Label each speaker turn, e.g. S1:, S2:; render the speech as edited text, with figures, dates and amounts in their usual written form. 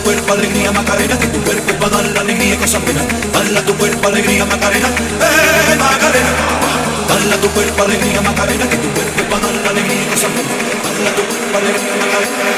S1: cuerpo alegría Macarena, que tu cuerpo es para dar la alegría y cosas buenas. Dale a tu cuerpo alegría Macarena, Macarena. Dale a tu cuerpo alegría Macarena, que tu cuerpo es para dar la alegría y cosas buenas. Dale a tu cuerpo alegría Macarena.